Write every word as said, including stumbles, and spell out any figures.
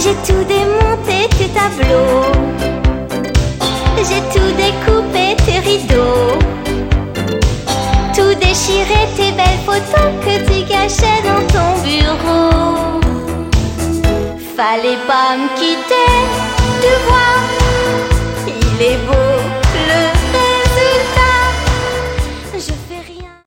J'ai tout démonté, tes tableaux. J'ai tout découpé, tes rideaux. Tout déchiré, tes belles photos que tu cachais dans ton bureau. Fallait pas me quitter, tu vois, il est beau